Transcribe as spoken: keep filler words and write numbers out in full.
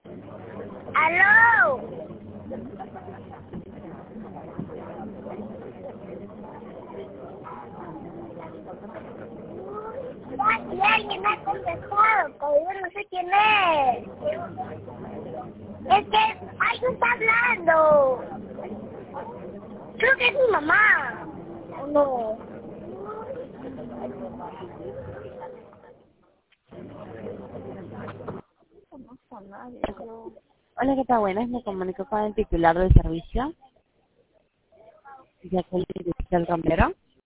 ¡Aló! Y alguien me ha contestado, pero yo no sé quién es. Es que alguien está hablando. Creo que es mi mamá. ¿O no? No conozco a nadie, creo. Hola, ¿qué tal? Buenas, me comunico con el titular del servicio, Jacqueline del Romero.